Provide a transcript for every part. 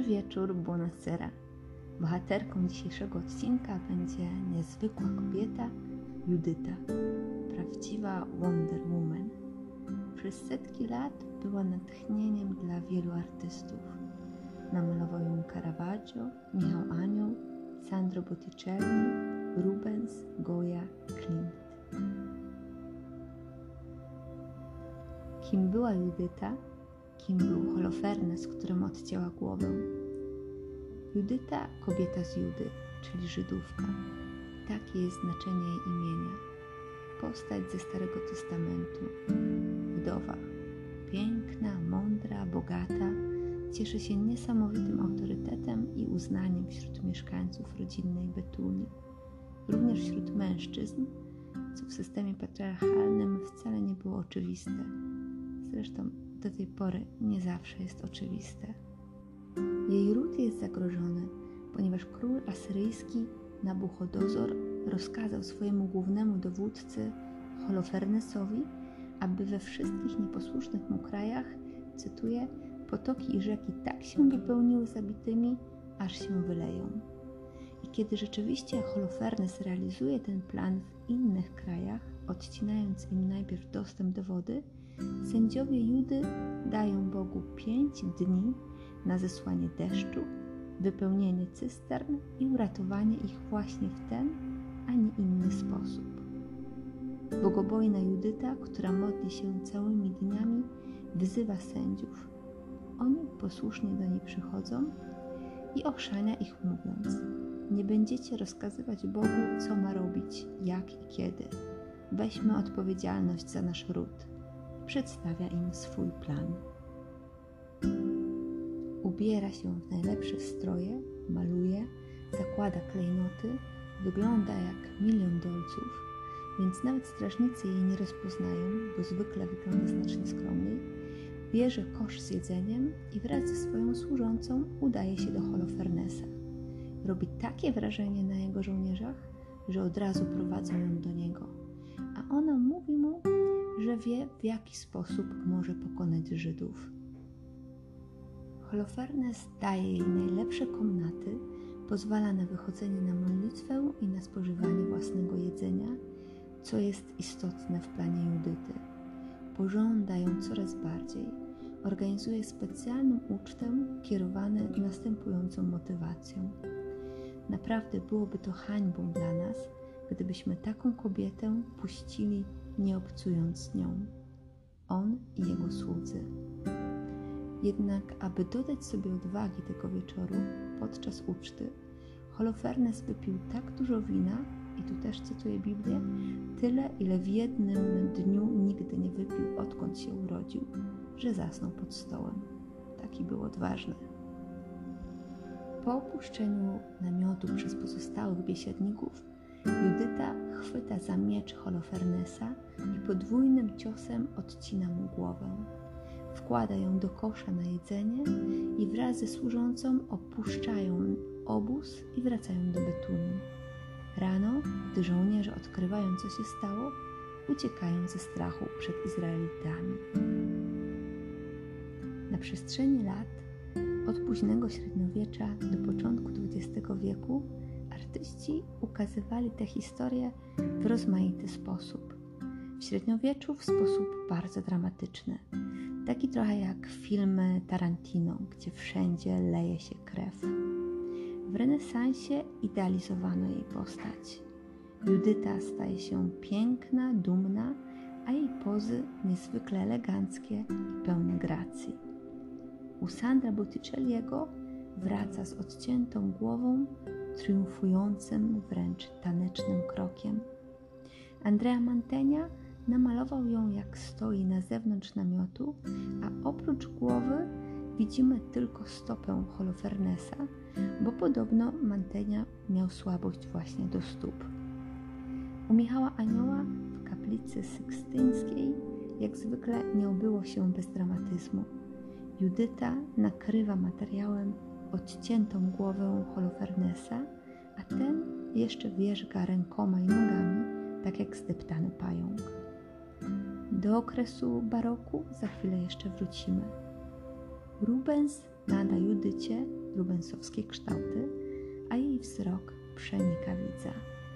wieczór, buonasera. Bohaterką dzisiejszego odcinka będzie niezwykła kobieta Judyta, prawdziwa Wonder Woman. Przez setki lat była natchnieniem dla wielu artystów. Namalował ją Caravaggio, Michał Anioł, Sandro Botticelli, Rubens, Goya, Klimt. Kim była Judyta? Kim był Holofernes, któremu odcięła głowę? Judyta, kobieta z Judy, czyli Żydówka. Takie jest znaczenie jej imienia. Postać ze Starego Testamentu. Wdowa. Piękna, mądra, bogata. Cieszy się niesamowitym autorytetem i uznaniem wśród mieszkańców rodzinnej Betulii. Również wśród mężczyzn, co w systemie patriarchalnym wcale nie było oczywiste. Zresztą do tej pory nie zawsze jest oczywiste. Jej ród jest zagrożony, ponieważ król asyryjski Nabuchodozor rozkazał swojemu głównemu dowódcy Holofernesowi, aby we wszystkich nieposłusznych mu krajach, cytuję, potoki i rzeki tak się wypełniły zabitymi, aż się wyleją. I kiedy rzeczywiście Holofernes realizuje ten plan w innych krajach, odcinając im najpierw dostęp do wody, sędziowie Judy dają Bogu 5 dni na zesłanie deszczu, wypełnienie cystern i uratowanie ich właśnie w ten, a nie inny sposób. Bogobojna Judyta, która modli się całymi dniami, wzywa sędziów. Oni posłusznie do niej przychodzą i ochrzania ich mówiąc: nie będziecie rozkazywać Bogu, co ma robić, jak i kiedy. Weźmy odpowiedzialność za nasz ród. Przedstawia im swój plan. Ubiera się w najlepsze stroje, maluje, zakłada klejnoty, wygląda jak milion dolców, więc nawet strażnicy jej nie rozpoznają, bo zwykle wygląda znacznie skromniej. Bierze kosz z jedzeniem i wraz ze swoją służącą udaje się do Holofernesa. Robi takie wrażenie na jego żołnierzach, że od razu prowadzą ją do niego, a ona mówi mu, że wie, w jaki sposób może pokonać Żydów. Holofernes daje jej najlepsze komnaty, pozwala na wychodzenie na modlitwę i na spożywanie własnego jedzenia, co jest istotne w planie Judyty. Pożąda ją coraz bardziej. Organizuje specjalną ucztę kierowaną następującą motywacją. Naprawdę byłoby to hańbą dla nas, gdybyśmy taką kobietę puścili, nie obcując z nią. On i jego słudzy. Jednak, aby dodać sobie odwagi tego wieczoru, podczas uczty, Holofernes wypił tak dużo wina, i tu też cytuję Biblię, tyle, ile w jednym dniu nigdy nie wypił, odkąd się urodził, że zasnął pod stołem. Taki był odważny. Po opuszczeniu namiotu przez pozostałych biesiadników, Judyta chwyta za miecz Holofernesa i podwójnym ciosem odcina mu głowę. Wkłada ją do kosza na jedzenie i wraz ze służącą opuszczają obóz i wracają do Betulii. Rano, gdy żołnierze odkrywają, co się stało, uciekają ze strachu przed Izraelitami. Na przestrzeni lat, od późnego średniowiecza do początku XX wieku, artyści ukazywali tę historię w rozmaity sposób. W średniowieczu w sposób bardzo dramatyczny, taki trochę jak filmy Tarantino, gdzie wszędzie leje się krew. W renesansie idealizowano jej postać. Judyta staje się piękna, dumna, a jej pozy niezwykle eleganckie i pełne gracji. U Sandra Botticelliego wraca z odciętą głową, triumfującym, wręcz tanecznym krokiem. Andrea Mantegna namalował ją, jak stoi na zewnątrz namiotu, a oprócz głowy widzimy tylko stopę Holofernesa, bo podobno Mantegna miał słabość właśnie do stóp. U Michała Anioła w kaplicy sykstyńskiej jak zwykle nie obyło się bez dramatyzmu. Judyta nakrywa materiałem odciętą głowę Holofernesa, a ten jeszcze wierzga rękoma i nogami, tak jak zdeptany pająk. Do okresu baroku za chwilę jeszcze wrócimy. Rubens nada Judycie rubensowskie kształty, a jej wzrok przenika widza.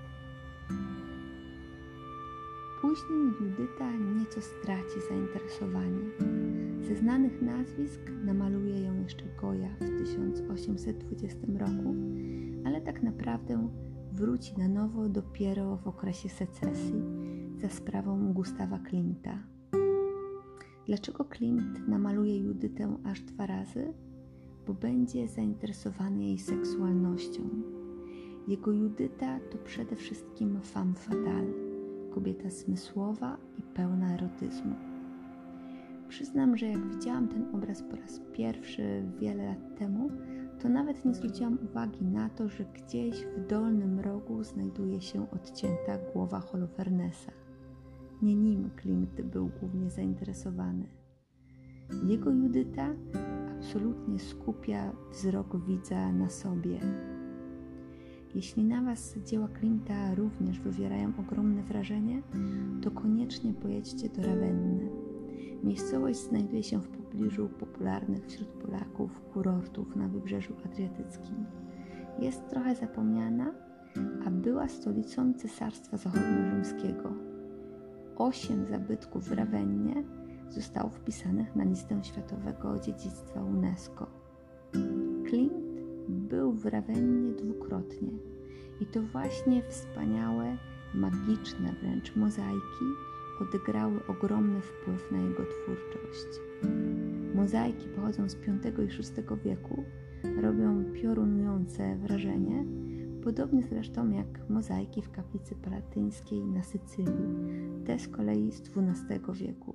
Później Judyta nieco straci zainteresowanie. Ze znanych nazwisk namaluje ją jeszcze Goya w 1820 roku, ale tak naprawdę wróci na nowo dopiero w okresie secesji za sprawą Gustawa Klimta. Dlaczego Klimt namaluje Judytę aż 2 razy? Bo będzie zainteresowany jej seksualnością. Jego Judyta to przede wszystkim femme fatale, kobieta zmysłowa i pełna erotyzmu. Przyznam, że jak widziałam ten obraz po raz pierwszy wiele lat temu, to nawet nie zwróciłam uwagi na to, że gdzieś w dolnym rogu znajduje się odcięta głowa Holofernesa. Nie nim Klimt był głównie zainteresowany. Jego Judyta absolutnie skupia wzrok widza na sobie. Jeśli na Was dzieła Klimta również wywierają ogromne wrażenie, to koniecznie pojedźcie do Rawenny. Miejscowość znajduje się w pobliżu popularnych wśród Polaków kurortów na Wybrzeżu Adriatyckim. Jest trochę zapomniana, a była stolicą Cesarstwa Zachodniorzymskiego. 8 zabytków w Rawennie zostało wpisanych na listę Światowego Dziedzictwa UNESCO. Klimt był w Rawennie 2-krotnie i to właśnie wspaniałe, magiczne wręcz mozaiki odegrały ogromny wpływ na jego twórczość. Mozaiki pochodzą z V i VI wieku, robią piorunujące wrażenie, podobnie zresztą jak mozaiki w kaplicy palatyńskiej na Sycylii, te z kolei z XII wieku.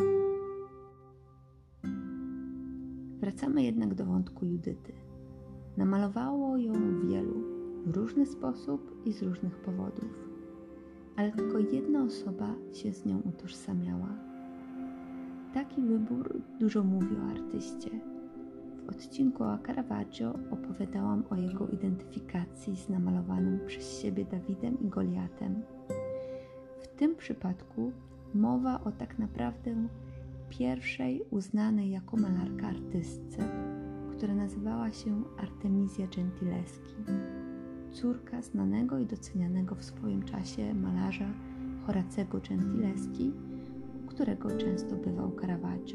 Wracamy jednak do wątku Judyty. Namalowało ją wielu, w różny sposób i z różnych powodów, ale tylko jedna osoba się z nią utożsamiała. Taki wybór dużo mówi o artyście. W odcinku o Caravaggio opowiadałam o jego identyfikacji z namalowanym przez siebie Dawidem i Goliatem. W tym przypadku mowa o tak naprawdę pierwszej uznanej jako malarka artystce, która nazywała się Artemisia Gentileschi, córka znanego i docenianego w swoim czasie malarza Horacego Gentileschi, u którego często bywał Caravaggio.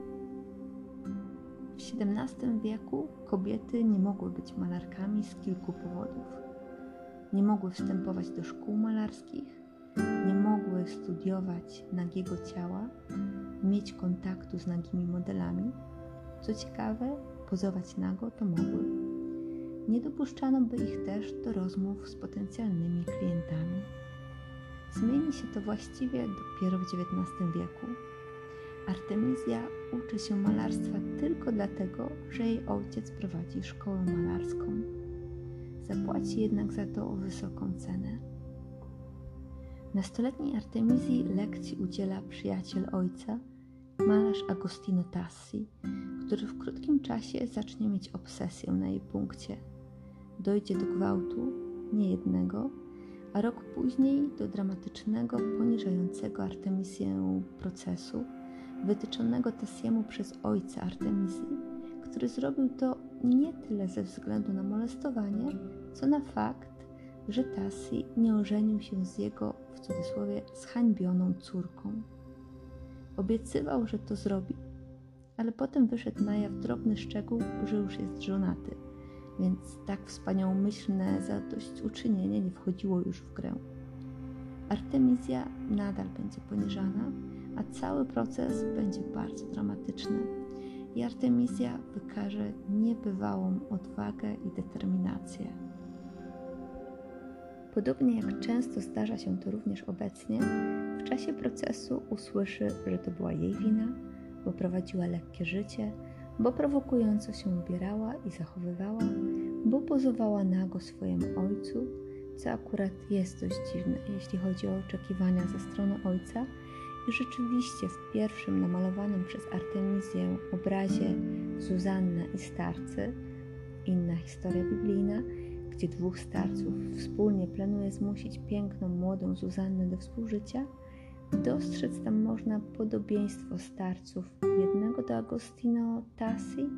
W XVII wieku kobiety nie mogły być malarkami z kilku powodów. Nie mogły wstępować do szkół malarskich, nie mogły studiować nagiego ciała, mieć kontaktu z nagimi modelami. Co ciekawe, pozować nago to mogły. Nie dopuszczano by ich też do rozmów z potencjalnymi klientami. Zmieni się to właściwie dopiero w XIX wieku. Artemisia uczy się malarstwa tylko dlatego, że jej ojciec prowadzi szkołę malarską. Zapłaci jednak za to wysoką cenę. Nastoletniej Artemisji lekcji udziela przyjaciel ojca, malarz Agostino Tassi, który w krótkim czasie zacznie mieć obsesję na jej punkcie. Dojdzie do gwałtu, nie jednego, a rok później do dramatycznego, poniżającego Artemisję procesu, wytyczonego Tassiemu przez ojca Artemisji, który zrobił to nie tyle ze względu na molestowanie, co na fakt, że Tassi nie ożenił się z jego, w cudzysłowie, zhańbioną córką. Obiecywał, że to zrobi, ale potem wyszedł na jaw drobny szczegół, że już jest żonaty, więc tak wspaniałomyślne zadośćuczynienie nie wchodziło już w grę. Artemisia nadal będzie poniżana, a cały proces będzie bardzo dramatyczny i Artemisia wykaże niebywałą odwagę i determinację. Podobnie jak często zdarza się to również obecnie, w czasie procesu usłyszy, że to była jej wina, bo prowadziła lekkie życie, bo prowokująco się ubierała i zachowywała, bo pozowała nago swojemu ojcu, co akurat jest dość dziwne, jeśli chodzi o oczekiwania ze strony ojca. I rzeczywiście w pierwszym namalowanym przez Artemisję obrazie Zuzanna i starcy, inna historia biblijna, gdzie 2 starców wspólnie planuje zmusić piękną, młodą Zuzannę do współżycia, dostrzec tam można podobieństwo starców, jednego do Agostino Tassi,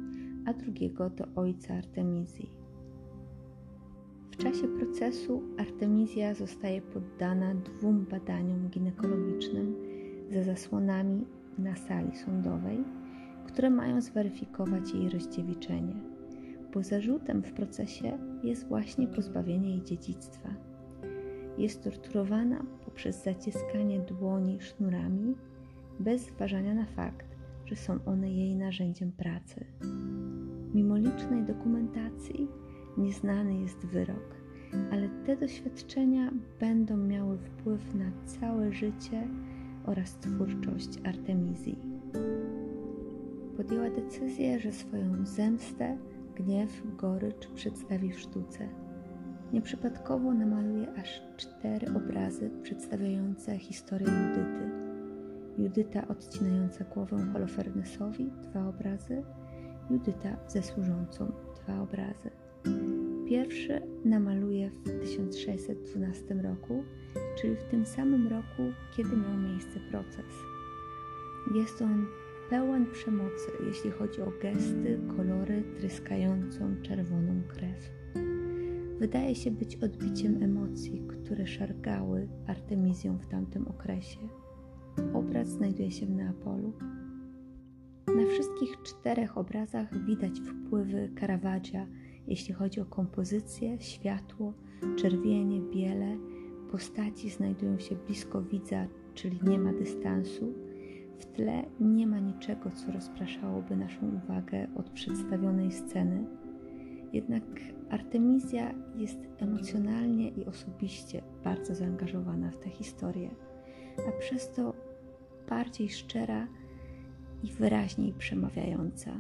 a drugiego do ojca Artemizji. W czasie procesu Artemizja zostaje poddana 2 badaniom ginekologicznym za zasłonami na sali sądowej, które mają zweryfikować jej rozdziewiczenie, bo zarzutem w procesie jest właśnie pozbawienie jej dziedzictwa. Jest torturowana poprzez zaciskanie dłoni sznurami, bez zważania na fakt, że są one jej narzędziem pracy. Mimo licznej dokumentacji nieznany jest wyrok, ale te doświadczenia będą miały wpływ na całe życie oraz twórczość Artemizji. Podjęła decyzję, że swoją zemstę, gniew, gorycz przedstawi w sztuce. Nieprzypadkowo namaluje aż 4 obrazy przedstawiające historię Judyty. Judyta odcinająca głowę Holofernesowi 2 obrazy, Judyta ze służącą 2 obrazy. Pierwszy namaluje w 1612 roku, czyli w tym samym roku, kiedy miał miejsce proces. Jest on pełen przemocy, jeśli chodzi o gesty, kolory, tryskającą czerwoną krew. Wydaje się być odbiciem emocji, które szargały Artemizją w tamtym okresie. Obraz znajduje się w Neapolu. Na wszystkich 4 obrazach widać wpływy Caravaggia, jeśli chodzi o kompozycję, światło, czerwienie, biele. Postaci znajdują się blisko widza, czyli nie ma dystansu. W tle nie ma niczego, co rozpraszałoby naszą uwagę od przedstawionej sceny. Jednak Artemizja jest emocjonalnie i osobiście bardzo zaangażowana w tę historię, a przez to bardziej szczera i wyraźniej przemawiająca.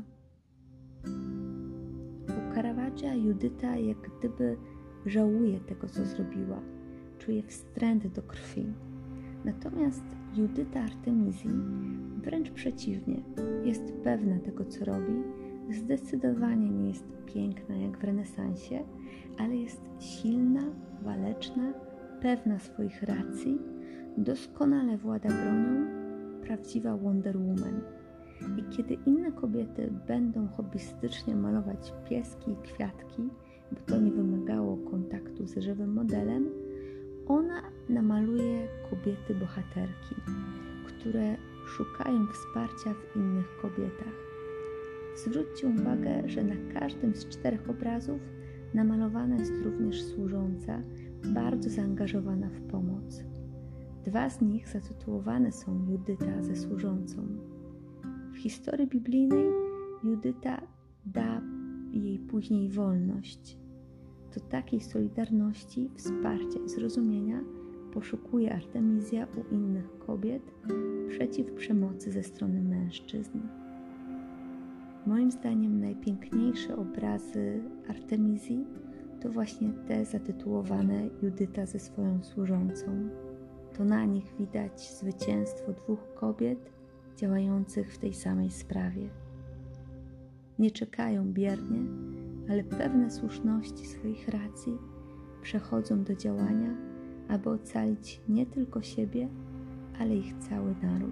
U Caravaggia Judyta jak gdyby żałuje tego, co zrobiła, czuje wstręt do krwi. Natomiast Judyta Artemizji wręcz przeciwnie, jest pewna tego, co robi, zdecydowanie nie jest piękna jak w renesansie, ale jest silna, waleczna, pewna swoich racji, doskonale włada bronią, prawdziwa Wonder Woman. I kiedy inne kobiety będą hobbystycznie malować pieski i kwiatki, bo to nie wymagało kontaktu z żywym modelem, ona namaluje kobiety bohaterki, które szukają wsparcia w innych kobietach. Zwróćcie uwagę, że na każdym z 4 obrazów namalowana jest również służąca, bardzo zaangażowana w pomoc. 2 z nich zatytułowane są Judyta ze służącą. W historii biblijnej Judyta da jej później wolność. Do takiej solidarności, wsparcia i zrozumienia poszukuje Artemizja u innych kobiet przeciw przemocy ze strony mężczyzn. Moim zdaniem najpiękniejsze obrazy Artemizji to właśnie te zatytułowane Judyta ze swoją służącą. To na nich widać zwycięstwo 2 kobiet działających w tej samej sprawie. Nie czekają biernie, ale pewne słuszności swoich racji przechodzą do działania, aby ocalić nie tylko siebie, ale ich cały naród.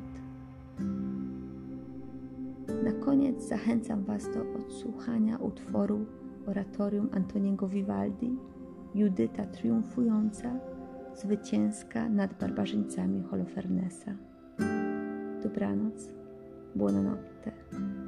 Na koniec zachęcam Was do odsłuchania utworu oratorium Antoniego Vivaldi Judyta triumfująca, zwycięska nad barbarzyńcami Holofernesa. Dobranoc, buonanotte.